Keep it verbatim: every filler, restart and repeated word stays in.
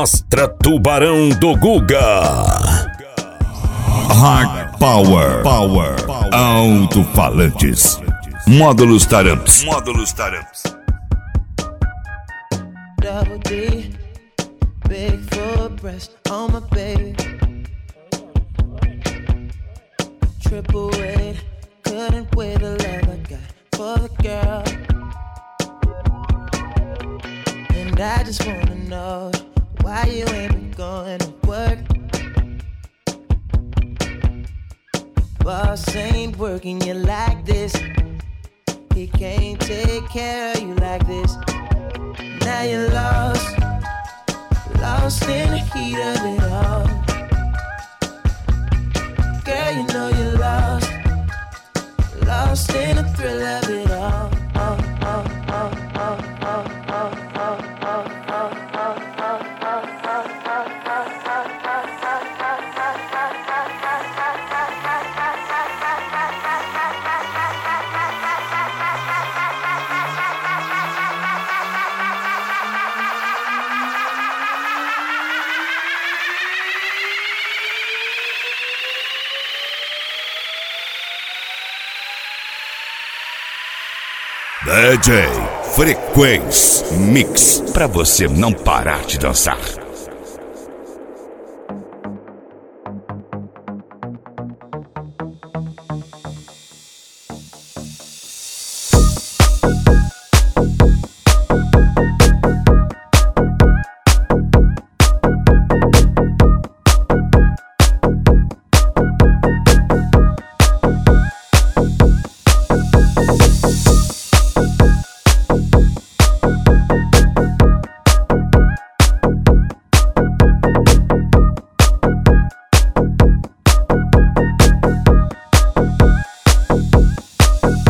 Mostra Tubarão do Guga. Hard Power, Power, Alto-falantes, Módulos Taramps, Módulos Taramps. Double D, big full breast on my baby. Triple weight, couldn't wait the love I got for the girl. And I just wanna know why you ain't been going to work. Boss ain't working you like this. He can't take care of you like this. Now you're lost, lost in the heat of it all. Girl, you know you're lost, lost in the thrill of it all. Oh, oh, oh, oh, oh, oh, oh, oh, oh, D J Frequência Mix, pra você não parar de dançar.